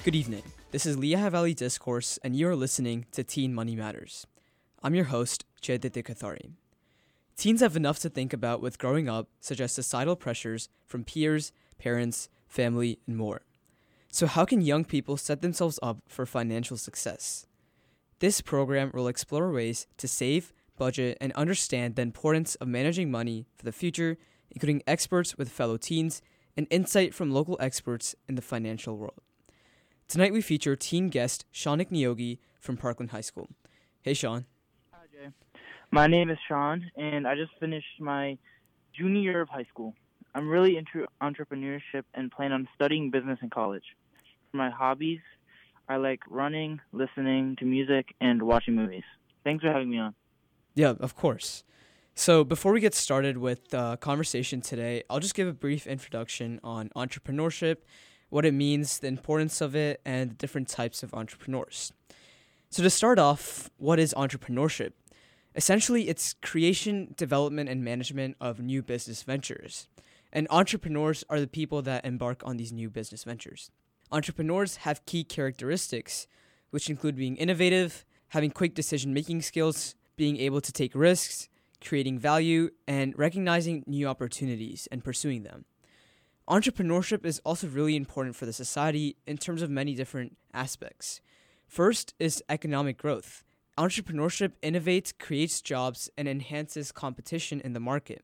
Good evening. This is Lehigh Valley Discourse, and you are listening to Teen Money Matters. I'm your host, Jayaditya Kathari. Teens have enough to think about with growing up, such as societal pressures from peers, parents, family, and more. So how can young people set themselves up for financial success? This program will explore ways to save, budget, and understand the importance of managing money for the future, including experts with fellow teens and insight from local experts in the financial world. Tonight we feature teen guest Shaunik Niogi from Parkland High School. Hey, Sean. Hi, Jay. My name is Sean, and I just finished my junior year of high school. I'm really into entrepreneurship and plan on studying business in college. For my hobbies, I like running, listening to music, and watching movies. Thanks for having me on. Yeah, of course. So before we get started with the conversation today, I'll just give a brief introduction on entrepreneurship, what it means, the importance of it, and the different types of entrepreneurs. So to start off, what is entrepreneurship? Essentially, it's creation, development, and management of new business ventures. And entrepreneurs are the people that embark on these new business ventures. Entrepreneurs have key characteristics, which include being innovative, having quick decision-making skills, being able to take risks, creating value, and recognizing new opportunities and pursuing them. Entrepreneurship is also really important for the society in terms of many different aspects. First is economic growth. Entrepreneurship innovates, creates jobs, and enhances competition in the market.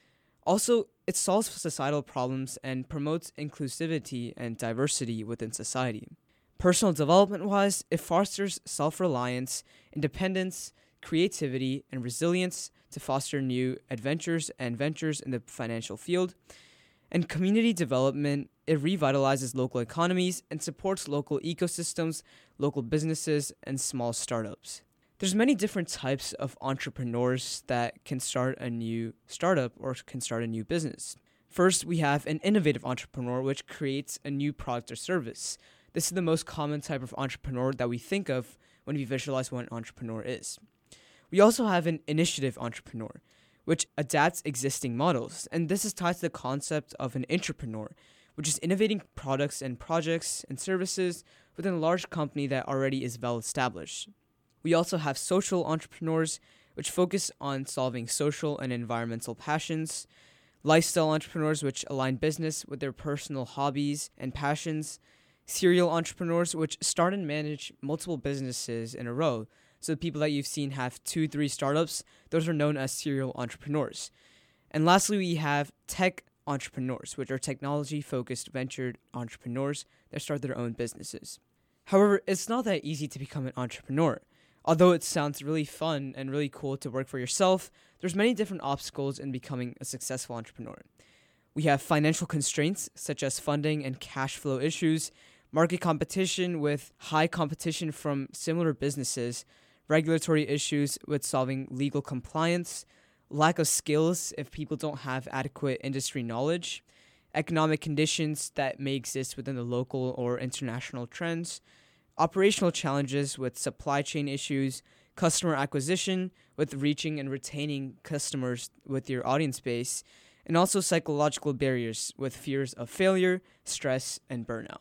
Also, it solves societal problems and promotes inclusivity and diversity within society. Personal development-wise, it fosters self-reliance, independence, creativity, and resilience to foster new adventures and ventures in the financial field. And community development, it revitalizes local economies and supports local ecosystems, local businesses, and small startups. There's many different types of entrepreneurs that can start a new startup or can start a new business. First, we have an innovative entrepreneur, which creates a new product or service. This is the most common type of entrepreneur that we think of when we visualize what an entrepreneur is. We also have an initiative entrepreneur, which adapts existing models. And this is tied to the concept of an intrapreneur, which is innovating products and projects and services within a large company that already is well established. We also have social entrepreneurs, which focus on solving social and environmental passions, lifestyle entrepreneurs, which align business with their personal hobbies and passions, serial entrepreneurs, which start and manage multiple businesses in a row. So the people that you've seen have 2-3 startups, those are known as serial entrepreneurs. And lastly, we have tech entrepreneurs, which are technology-focused ventured entrepreneurs that start their own businesses. However, it's not that easy to become an entrepreneur. Although it sounds really fun and really cool to work for yourself, there's many different obstacles in becoming a successful entrepreneur. We have financial constraints, such as funding and cash flow issues, market competition with high competition from similar businesses, regulatory issues with solving legal compliance, lack of skills if people don't have adequate industry knowledge, economic conditions that may exist within the local or international trends, operational challenges with supply chain issues, customer acquisition with reaching and retaining customers with your audience base, and also psychological barriers with fears of failure, stress, and burnout.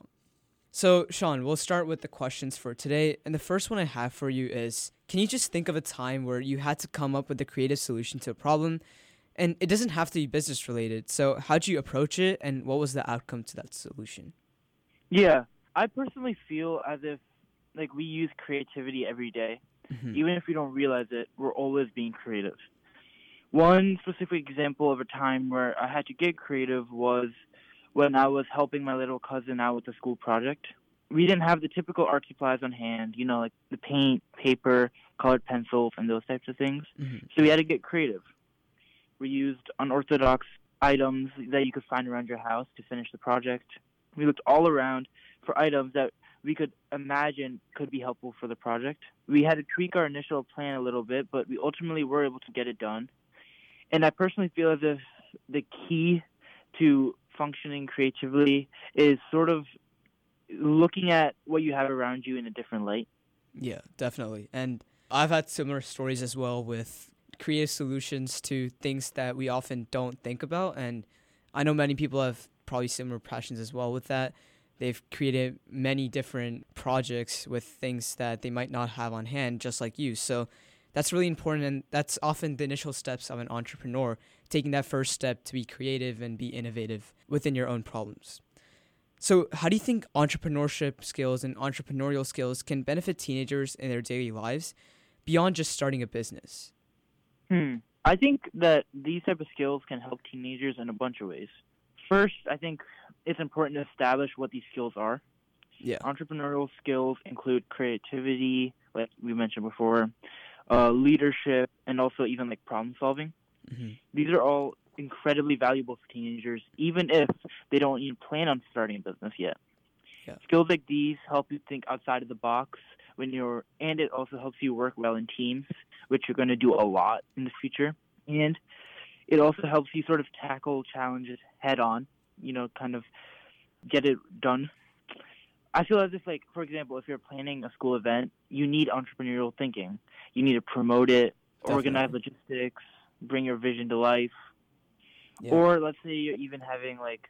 So, Sean, we'll start with the questions for today. And the first one I have for you is, can you just think of a time where you had to come up with a creative solution to a problem? And it doesn't have to be business related. So how'd you approach it, and what was the outcome to that solution? Yeah, I personally feel as if we use creativity every day. Mm-hmm. Even if we don't realize it, we're always being creative. One specific example of a time where I had to get creative was when I was helping my little cousin out with a school project. We didn't have the typical art supplies on hand, like the paint, paper, colored pencils, and those types of things. Mm-hmm. So we had to get creative. We used unorthodox items that you could find around your house to finish the project. We looked all around for items that we could imagine could be helpful for the project. We had to tweak our initial plan a little bit, but we ultimately were able to get it done. And I personally feel as if the key to functioning creatively is sort of looking at what you have around you in a different light. Yeah, definitely. And I've had similar stories as well with creative solutions to things that we often don't think about. And I know many people have probably similar passions as well with that. They've created many different projects with things that they might not have on hand, just like you. So that's really important, and that's often the initial steps of an entrepreneur, taking that first step to be creative and be innovative within your own problems. So how do you think entrepreneurship skills and entrepreneurial skills can benefit teenagers in their daily lives beyond just starting a business? I think that these type of skills can help teenagers in a bunch of ways. First, I think it's important to establish what these skills are. Yeah. Entrepreneurial skills include creativity, like we mentioned before, leadership, and also even like problem solving. Mm-hmm. These are all incredibly valuable for teenagers, even if they don't even plan on starting a business yet. Yeah. Skills like these help you think outside of the box and it also helps you work well in teams, which you're going to do a lot in the future. And it also helps you sort of tackle challenges head on, kind of get it done. I feel as if, like, for example, if you're planning a school event, you need entrepreneurial thinking. You need to promote it, organize logistics, bring your vision to life. Yeah. Or let's say you're even having like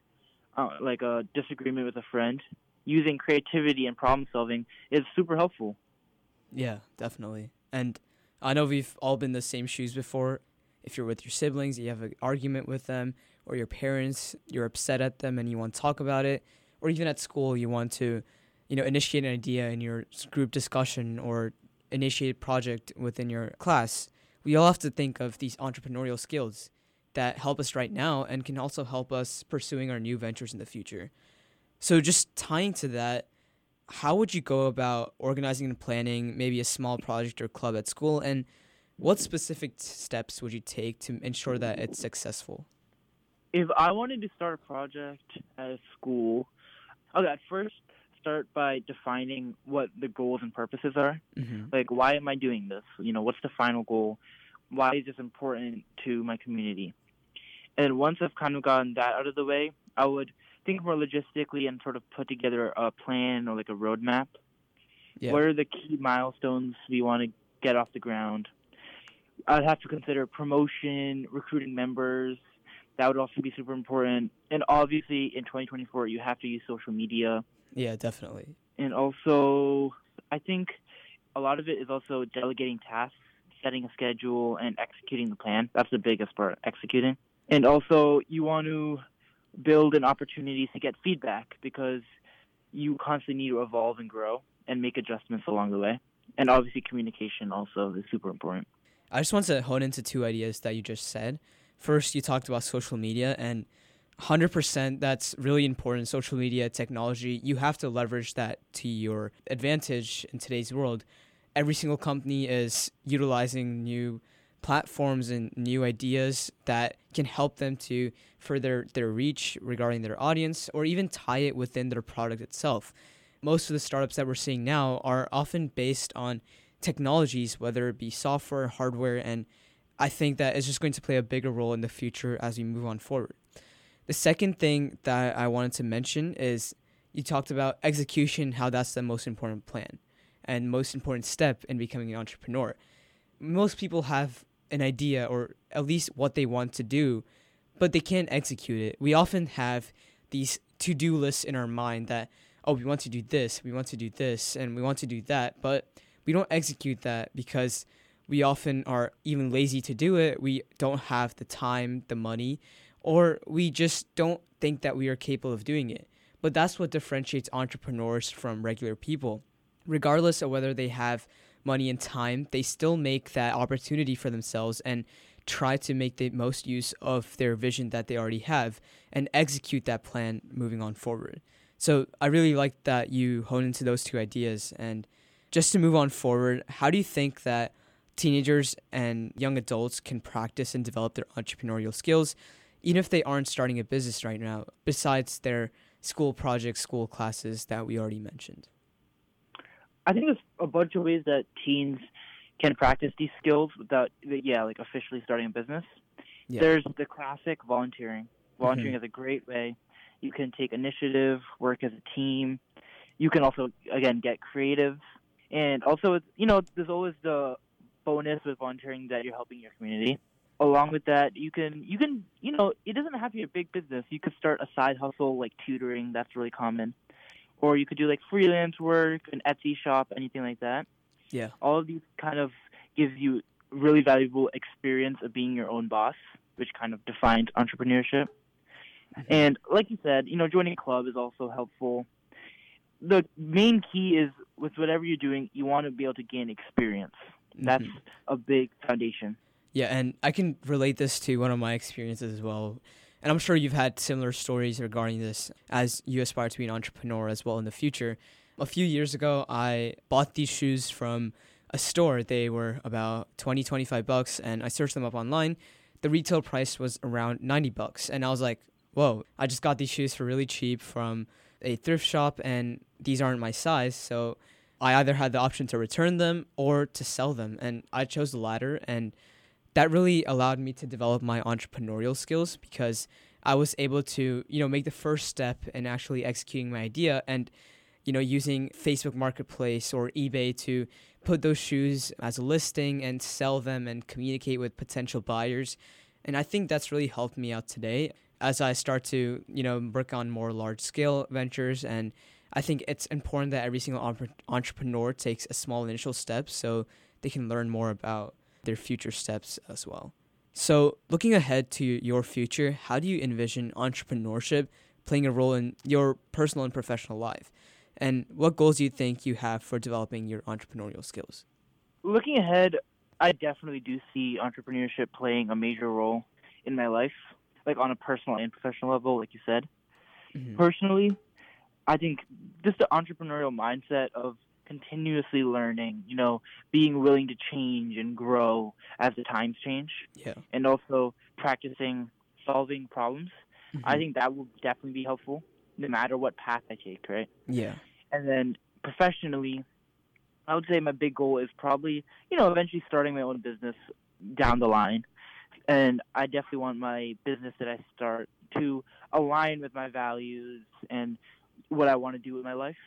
a disagreement with a friend. Using creativity and problem solving is super helpful. Yeah, definitely. And I know we've all been in the same shoes before. If you're with your siblings, you have an argument with them, or your parents, you're upset at them and you want to talk about it, or even at school, you want to, initiate an idea in your group discussion or initiate a project within your class. We all have to think of these entrepreneurial skills that help us right now and can also help us pursuing our new ventures in the future. So just tying to that, how would you go about organizing and planning maybe a small project or club at school, and what specific steps would you take to ensure that it's successful? If I wanted to start a project at a school, I'd first start by defining what the goals and purposes are. Mm-hmm. Like, why am I doing this? What's the final goal? Why is this important to my community? And once I've kind of gotten that out of the way, I would think more logistically and sort of put together a plan or like a roadmap. Yeah. What are the key milestones we want to get off the ground? I'd have to consider promotion, recruiting members. That would also be super important. And obviously, in 2024, you have to use social media. Yeah, definitely. And also, I think a lot of it is also delegating tasks, setting a schedule, and executing the plan. That's the biggest part, executing. And also, you want to build an opportunity to get feedback because you constantly need to evolve and grow and make adjustments along the way. And obviously, communication also is super important. I just want to hone into two ideas that you just said. First, you talked about social media, and 100% that's really important. Social media, technology, you have to leverage that to your advantage in today's world. Every single company is utilizing new platforms and new ideas that can help them to further their reach regarding their audience or even tie it within their product itself. Most of the startups that we're seeing now are often based on technologies, whether it be software, hardware, and I think that is just going to play a bigger role in the future as we move on forward. The second thing that I wanted to mention is you talked about execution, how that's the most important plan and most important step in becoming an entrepreneur. Most people have an idea or at least what they want to do, but they can't execute it. We often have these to-do lists in our mind that, we want to do this, we want to do this, and we want to do that, but we don't execute that because we often are even lazy to do it. We don't have the time, the money, or we just don't think that we are capable of doing it. But that's what differentiates entrepreneurs from regular people. Regardless of whether they have money and time, they still make that opportunity for themselves and try to make the most use of their vision that they already have and execute that plan moving on forward. So I really like that you hone into those two ideas. And just to move on forward, how do you think that teenagers and young adults can practice and develop their entrepreneurial skills, even if they aren't starting a business right now, besides their school projects, school classes that we already mentioned? I think there's a bunch of ways that teens can practice these skills without, officially starting a business. Yeah. There's the classic volunteering. Volunteering is a great way. You can take initiative, work as a team. You can also, again, get creative. And also, there's always the bonus with volunteering that you're helping your community. Along with that, you can, it doesn't have to be a big business. You could start a side hustle like tutoring. That's really common. or you could do like freelance work, an Etsy shop, anything like that. Yeah. All of these kind of gives you really valuable experience of being your own boss, which kind of defines entrepreneurship. And like you said, joining a club is also helpful. The main key is with whatever you're doing, you want to be able to gain experience. That's a big foundation. Yeah, and I can relate this to one of my experiences as well. And I'm sure you've had similar stories regarding this as you aspire to be an entrepreneur as well in the future. A few years ago, I bought these shoes from a store. They were about $20-$25, and I searched them up online. The retail price was around $90, and I was like, whoa, I just got these shoes for really cheap from a thrift shop, and these aren't my size. So I either had the option to return them or to sell them, and I chose the latter. And that really allowed me to develop my entrepreneurial skills because I was able to, make the first step in actually executing my idea and, using Facebook Marketplace or eBay to put those shoes as a listing and sell them and communicate with potential buyers. And I think that's really helped me out today as I start to, work on more large-scale ventures. And I think it's important that every single entrepreneur takes a small initial step so they can learn more about their future steps as well. So looking ahead to your future, how do you envision entrepreneurship playing a role in your personal and professional life? And what goals do you think you have for developing your entrepreneurial skills? Looking ahead, I definitely do see entrepreneurship playing a major role in my life, like on a personal and professional level, like you said. Personally, I think just the entrepreneurial mindset of continuously learning, being willing to change and grow as the times change, and also practicing solving problems. I think that will definitely be helpful no matter what path I take, right? Yeah. And then professionally, I would say my big goal is probably, eventually starting my own business down the line. And I definitely want my business that I start to align with my values and what I want to do with my life.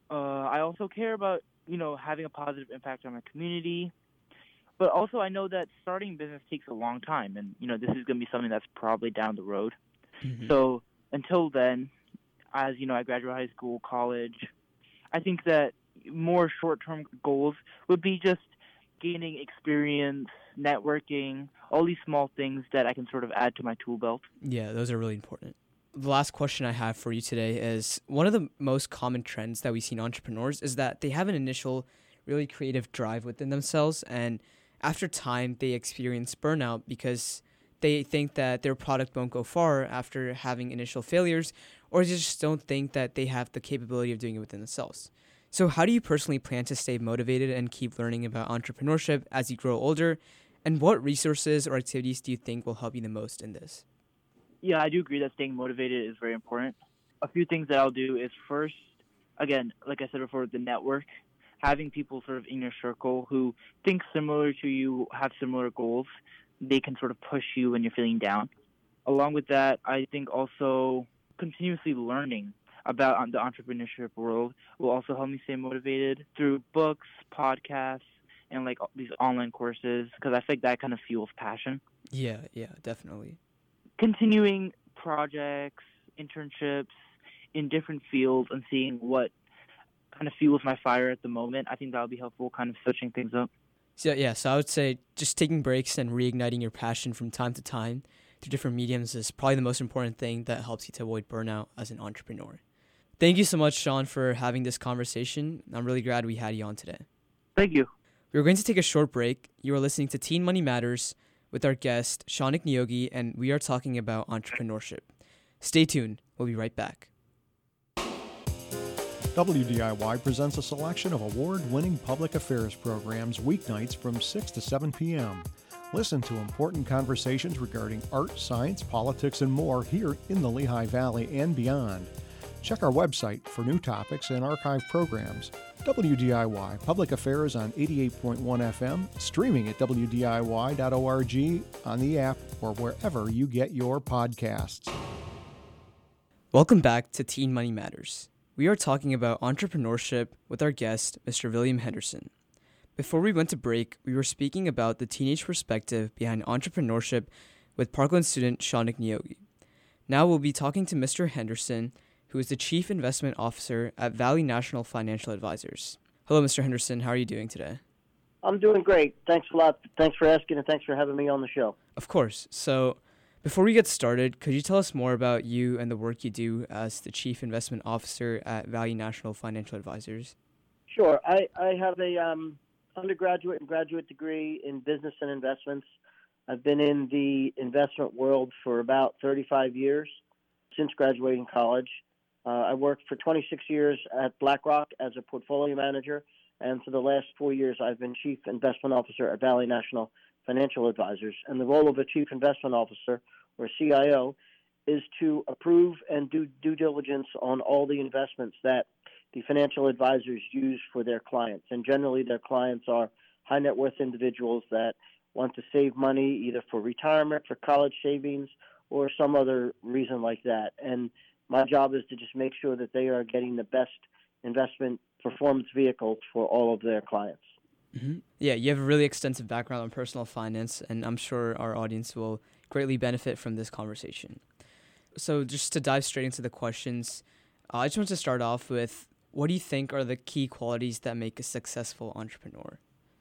I also care about, having a positive impact on my community. But also I know that starting business takes a long time. And, this is going to be something that's probably down the road. So until then, as, I graduate high school, college, I think that more short-term goals would be just gaining experience, networking, all these small things that I can sort of add to my tool belt. Yeah, those are really important. The last question I have for you today is one of the most common trends that we see in entrepreneurs is that they have an initial really creative drive within themselves, and after time they experience burnout because they think that their product won't go far after having initial failures, or they just don't think that they have the capability of doing it within themselves. So how do you personally plan to stay motivated and keep learning about entrepreneurship as you grow older? And what resources or activities do you think will help you the most in this? Yeah, I do agree that staying motivated is very important. A few things that I'll do is first, again, like I said before, the network, having people sort of in your circle who think similar to you, have similar goals, they can sort of push you when you're feeling down. Along with that, I think also continuously learning about the entrepreneurship world will also help me stay motivated through books, podcasts, and like these online courses, because I think that kind of fuels passion. Yeah, definitely. Continuing projects, internships in different fields and seeing what kind of fuels my fire at the moment, I think that'll be helpful, kind of switching things up. So I would say just taking breaks and reigniting your passion from time to time through different mediums is probably the most important thing that helps you to avoid burnout as an entrepreneur. Thank you so much, Sean, for having this conversation. I'm really glad we had you on today. Thank you. We're going to take a short break. You are listening to Teen Money Matters with our guest, Shaunik Niyogi, and we are talking about entrepreneurship. Stay tuned. We'll be right back. WDIY presents a selection of award-winning public affairs programs weeknights from 6 to 7 p.m. Listen to important conversations regarding art, science, politics, and more here in the Lehigh Valley and beyond. Check our website for new topics and archive programs. WDIY Public Affairs on 88.1 FM, streaming at WDIY.org, on the app, or wherever you get your podcasts. Welcome back to Teen Money Matters. We are talking about entrepreneurship with our guest, Mr. William Henderson. Before we went to break, we were speaking about the teenage perspective behind entrepreneurship with Parkland student Shaunik Niyogi. Now we'll be talking to Mr. Henderson, who is the Chief Investment Officer at Valley National Financial Advisors. Hello, Mr. Henderson. How are you doing today? I'm doing great. Thanks a lot. Thanks for asking, and thanks for having me on the show. Of course. So, before we get started, could you tell us more about you and the work you do as the Chief Investment Officer at Valley National Financial Advisors? Sure. I have a undergraduate and graduate degree in business and investments. I've been in the investment world for about 35 years since graduating college. I worked for 26 years at BlackRock as a portfolio manager, and for the last 4 years, I've been Chief Investment Officer at Valley National Financial Advisors. And the role of a Chief Investment Officer, or CIO, is to approve and do due diligence on all the investments that the financial advisors use for their clients. And generally, their clients are high net worth individuals that want to save money either for retirement, for college savings, or some other reason like that. And my job is to just make sure that they are getting the best investment performance vehicles for all of their clients. Mm-hmm. Yeah, you have a really extensive background on personal finance, and I'm sure our audience will greatly benefit from this conversation. So just to dive straight into the questions, I just want to start off with, what do you think are the key qualities that make a successful entrepreneur?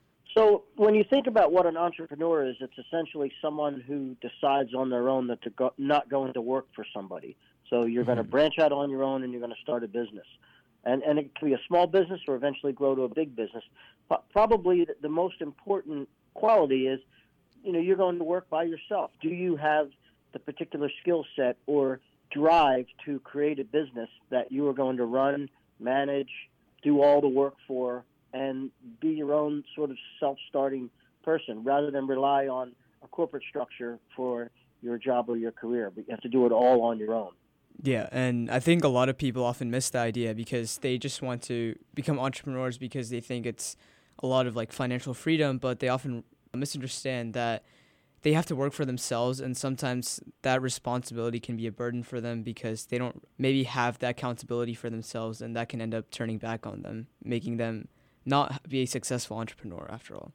So when you think about what an entrepreneur is, it's essentially someone who decides on their own that they're not going to work for somebody. So you're going to branch out on your own and you're going to start a business. And it can be a small business or eventually grow to a big business. But probably the most important quality is, you're going to work by yourself. Do you have the particular skill set or drive to create a business that you are going to run, manage, do all the work for, and be your own sort of self-starting person rather than rely on a corporate structure for your job or your career? But you have to do it all on your own. Yeah, and I think a lot of people often miss the idea because they just want to become entrepreneurs because they think it's a lot of like financial freedom, but they often misunderstand that they have to work for themselves, and sometimes that responsibility can be a burden for them because they don't maybe have that accountability for themselves, and that can end up turning back on them, making them not be a successful entrepreneur after all.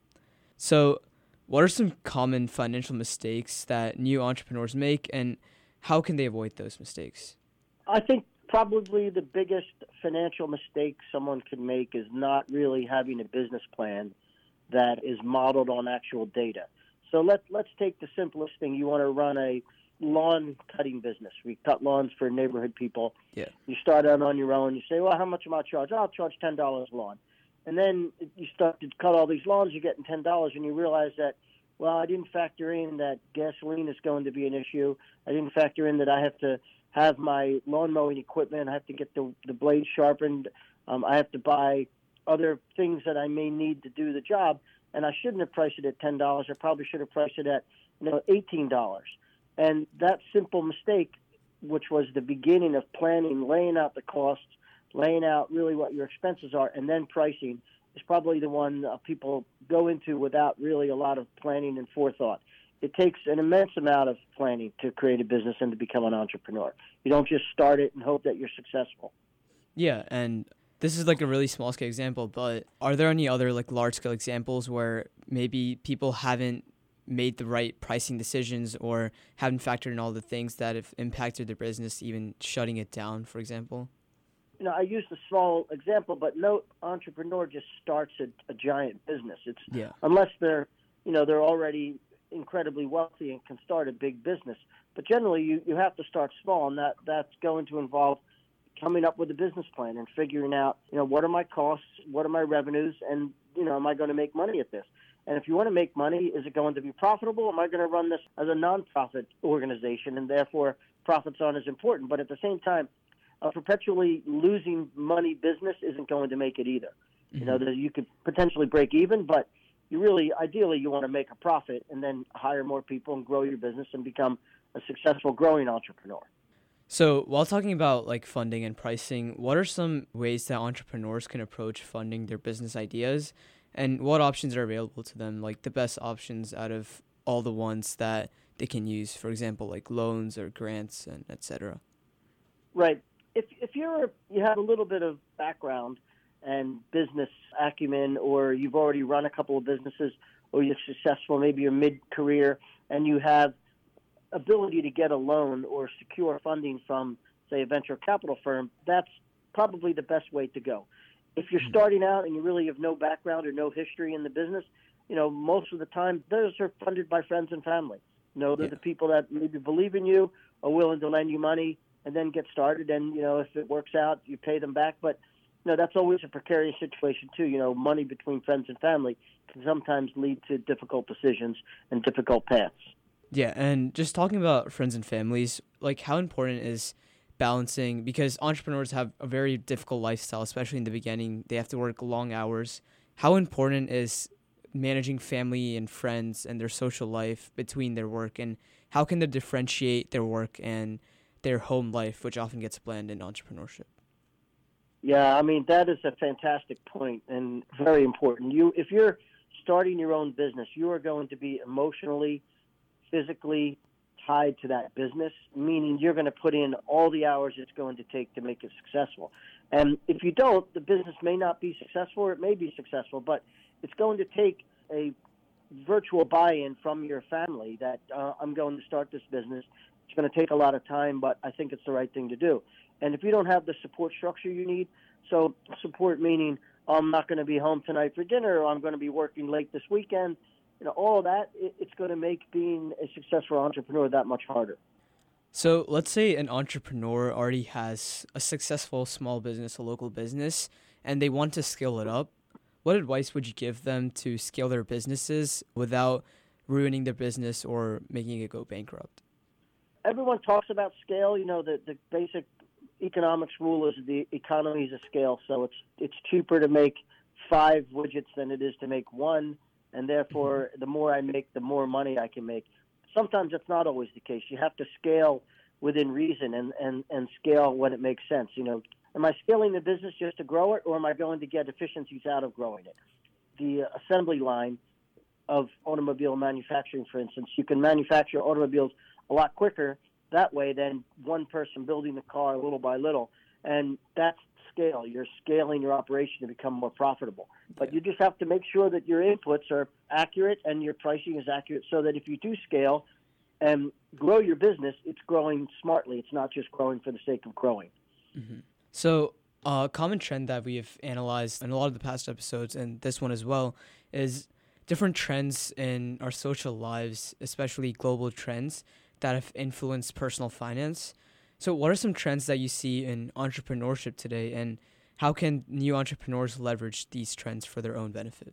So what are some common financial mistakes that new entrepreneurs make, and how can they avoid those mistakes? I think probably the biggest financial mistake someone can make is not really having a business plan that is modeled on actual data. So let's take the simplest thing. You want to run a lawn cutting business. We cut lawns for neighborhood people. Yeah. You start out on your own. You say, well, how much am I charge? I'll charge $10 a lawn. And then you start to cut all these lawns, you're getting $10, and you realize that, well, I didn't factor in that gasoline is going to be an issue. I didn't factor in that I have to have my lawn mowing equipment. I have to get the blades sharpened. I have to buy other things that I may need to do the job. And I shouldn't have priced it at $10. I probably should have priced it at $18. And that simple mistake, which was the beginning of planning, laying out the costs, laying out really what your expenses are, and then pricing, is probably the one people go into without really a lot of planning and forethought. It takes an immense amount of planning to create a business and to become an entrepreneur. You don't just start it and hope that you're successful. Yeah, and this is like a really small scale example, but are there any other like large scale examples where maybe people haven't made the right pricing decisions or haven't factored in all the things that have impacted their business, even shutting it down, for example? I used a small example, but no entrepreneur just starts a giant business. Unless they're already incredibly wealthy and can start a big business. But generally, you have to start small, and that's going to involve coming up with a business plan and figuring out, what are my costs, what are my revenues, and, am I going to make money at this? And if you want to make money, is it going to be profitable? Am I going to run this as a nonprofit organization, and therefore profits aren't as important? But at the same time, a perpetually losing money business isn't going to make it either. Mm-hmm. You could potentially break even, but ideally, you want to make a profit and then hire more people and grow your business and become a successful growing entrepreneur. So while talking about like funding and pricing, what are some ways that entrepreneurs can approach funding their business ideas, and what options are available to them, like the best options out of all the ones that they can use, for example, like loans or grants and et cetera? Right. If you have a little bit of background and business acumen, or you've already run a couple of businesses, or you're successful, maybe you're mid-career, and you have ability to get a loan or secure funding from say, a venture capital firm, that's probably the best way to go. If you're starting out and you really have no background or no history in the business, most of the time those are funded by friends and family. They're the people that maybe believe in you, are willing to lend you money, and then get started. And, if it works out, you pay them back. But, that's always a precarious situation, too. Money between friends and family can sometimes lead to difficult decisions and difficult paths. Yeah, and just talking about friends and families, like how important is balancing, because entrepreneurs have a very difficult lifestyle, especially in the beginning. They have to work long hours. How important is managing family and friends and their social life between their work, and how can they differentiate their work and their home life, which often gets blended in entrepreneurship? Yeah, that is a fantastic point and very important. If you're starting your own business, you are going to be emotionally, physically tied to that business, meaning you're going to put in all the hours it's going to take to make it successful. And if you don't, the business may not be successful, or it may be successful, but it's going to take a virtual buy-in from your family that I'm going to start this business. It's going to take a lot of time, but I think it's the right thing to do. And if you don't have the support structure you need, so support meaning I'm not going to be home tonight for dinner, or I'm going to be working late this weekend, all of that, it's going to make being a successful entrepreneur that much harder. So let's say an entrepreneur already has a successful small business, a local business, and they want to scale it up. What advice would you give them to scale their businesses without ruining their business or making it go bankrupt? Everyone talks about scale. The basic economics rule is the economies of scale. So it's cheaper to make 5 widgets than it is to make 1, and therefore the more I make, the more money I can make. Sometimes that's not always the case. You have to scale within reason and scale when it makes sense. Am I scaling the business just to grow it, or am I going to get efficiencies out of growing it? The assembly line of automobile manufacturing, for instance, you can manufacture automobiles a lot quicker that way than one person building the car little by little. And that's scale. You're scaling your operation to become more profitable. But you just have to make sure that your inputs are accurate and your pricing is accurate, so that if you do scale and grow your business, it's growing smartly. It's not just growing for the sake of growing. Mm-hmm. So a common trend that we've analyzed in a lot of the past episodes, and this one as well, is different trends in our social lives, especially global trends that have influenced personal finance. So what are some trends that you see in entrepreneurship today, and how can new entrepreneurs leverage these trends for their own benefit?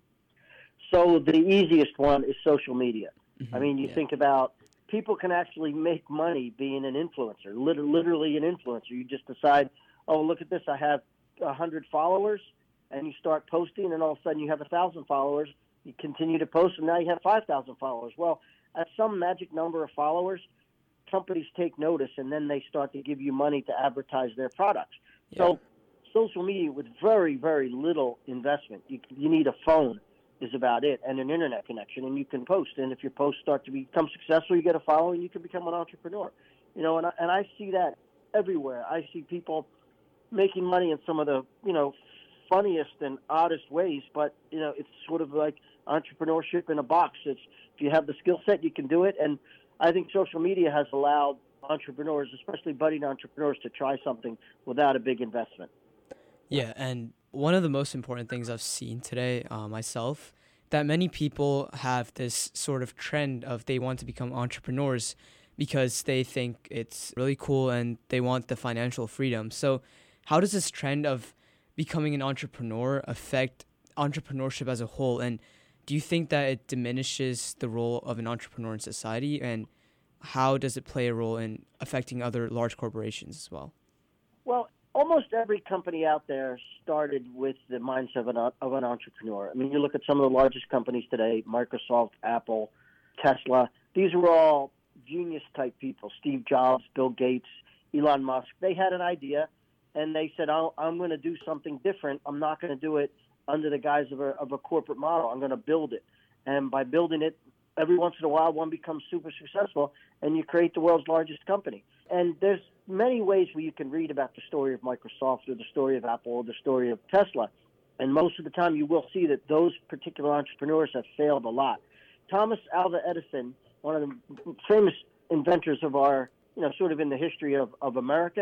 So the easiest one is social media. Mm-hmm. You think about people can actually make money being an influencer, literally an influencer. You just decide, oh, look at this, I have 100 followers, and you start posting, and all of a sudden you have 1,000 followers. You continue to post, and now you have 5,000 followers. Well, at some magic number of followers, companies take notice, and then they start to give you money to advertise their products. Yeah. So social media with very, very little investment. You need a phone is about it, and an internet connection, and you can post. And if your posts start to become successful, you get a following, you can become an entrepreneur. And I see that everywhere. I see people making money in some of the, funniest and oddest ways, but, it's sort of like entrepreneurship in a box. If you have the skill set, you can do it. And I think social media has allowed entrepreneurs, especially budding entrepreneurs, to try something without a big investment. Yeah, and one of the most important things I've seen today myself, that many people have this sort of trend of they want to become entrepreneurs because they think it's really cool and they want the financial freedom. So how does this trend of becoming an entrepreneur affect entrepreneurship as a whole? And do you think that it diminishes the role of an entrepreneur in society? And how does it play a role in affecting other large corporations as well? Well, almost every company out there started with the mindset of an entrepreneur. You look at some of the largest companies today, Microsoft, Apple, Tesla. These were all genius-type people. Steve Jobs, Bill Gates, Elon Musk. They had an idea, and they said, I'm going to do something different. I'm not going to do it under the guise of a corporate model. I'm going to build it. And by building it, every once in a while, one becomes super successful, and you create the world's largest company. And there's many ways where you can read about the story of Microsoft or the story of Apple or the story of Tesla. And most of the time, you will see that those particular entrepreneurs have failed a lot. Thomas Alva Edison, one of the famous inventors of our, sort of in the history of America,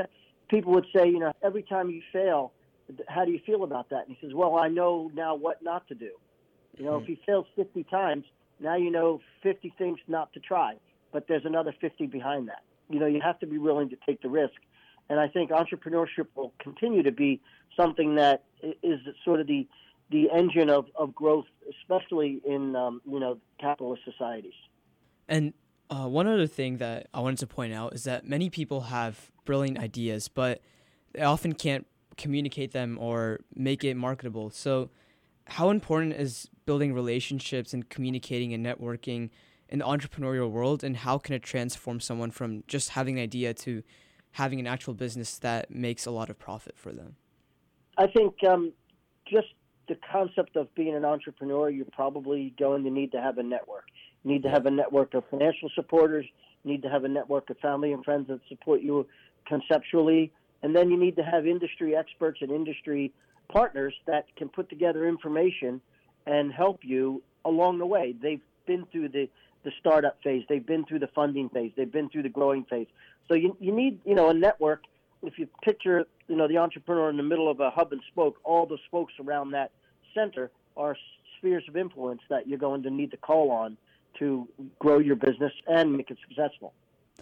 people would say, every time you fail, how do you feel about that? And he says, well, I know now what not to do. If he fails 50 times, now you know 50 things not to try, but there's another 50 behind that. You have to be willing to take the risk. And I think entrepreneurship will continue to be something that is sort of the engine of growth, especially in, capitalist societies. And one other thing that I wanted to point out is that many people have brilliant ideas, but they often can't communicate them or make it marketable. So how important is building relationships and communicating and networking in the entrepreneurial world, and how can it transform someone from just having an idea to having an actual business that makes a lot of profit for them? I think just the concept of being an entrepreneur, you're probably going to need to have a network. You need to have a network of financial supporters. You need to have a network of family and friends that support you conceptually. And then you need to have industry experts and industry partners that can put together information and help you along the way. They've been through the startup phase. They've been through the funding phase. They've been through the growing phase. So you need, a network. If you picture, the entrepreneur in the middle of a hub and spoke, all the spokes around that center are spheres of influence that you're going to need to call on to grow your business and make it successful.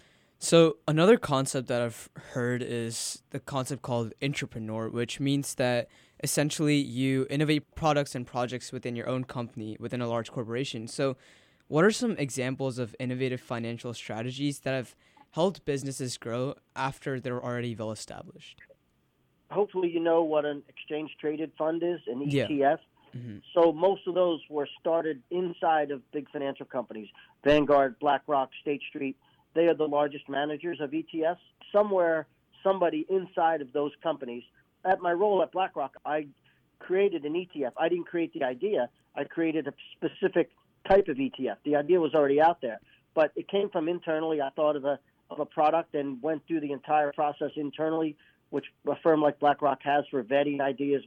So another concept that I've heard is the concept called intrapreneur, which means that essentially you innovate products and projects within your own company, within a large corporation. So what are some examples of innovative financial strategies that have helped businesses grow after they're already well established? Hopefully you know what an exchange-traded fund is, an ETF. Yeah. Mm-hmm. So most of those were started inside of big financial companies, Vanguard, BlackRock, State Street. They are the largest managers of ETFs. Somewhere, somebody inside of those companies, at my role at BlackRock, I created an ETF. I didn't create the idea. I created a specific type of ETF. The idea was already out there, but it came from internally. I thought of a product and went through the entire process internally, which a firm like BlackRock has for vetting ideas,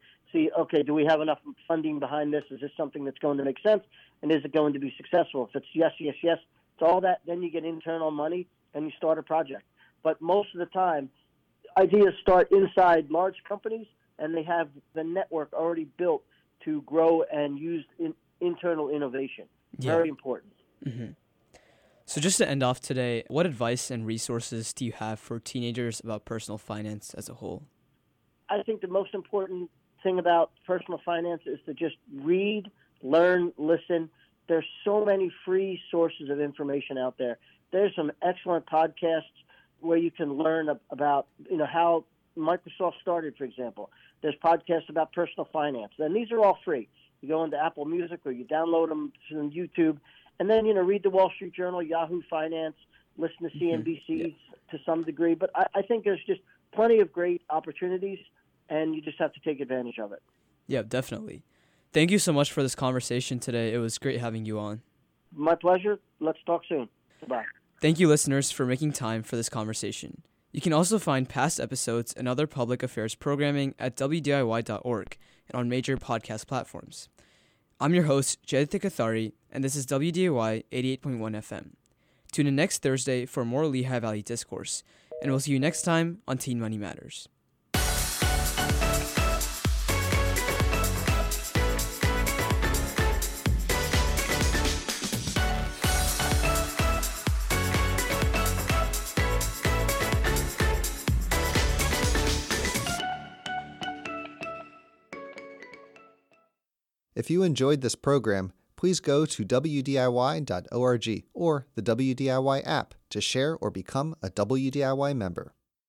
okay, do we have enough funding behind this? Is this something that's going to make sense? And is it going to be successful? If it's yes, it's all that, then you get internal money and you start a project. But most of the time, ideas start inside large companies and they have the network already built to grow and use internal innovation. Yeah. Very important. Mm-hmm. So just to end off today, what advice and resources do you have for teenagers about personal finance as a whole? I think the most important thing about personal finance is to just read, learn, listen. There's so many free sources of information out there. There's some excellent podcasts where you can learn about, how Microsoft started, for example. There's podcasts about personal finance. And these are all free. You go into Apple Music or you download them from YouTube. And then, read the Wall Street Journal, Yahoo Finance, listen to CNBC to some degree. But I think there's just plenty of great opportunities, and you just have to take advantage of it. Yeah, definitely. Thank you so much for this conversation today. It was great having you on. My pleasure. Let's talk soon. Goodbye. Thank you, listeners, for making time for this conversation. You can also find past episodes and other public affairs programming at WDIY.org and on major podcast platforms. I'm your host, Jaditha Kathari, and this is WDIY 88.1 FM. Tune in next Thursday for more Lehigh Valley Discourse, and we'll see you next time on Teen Money Matters. If you enjoyed this program, please go to WDIY.org or the WDIY app to share or become a WDIY member.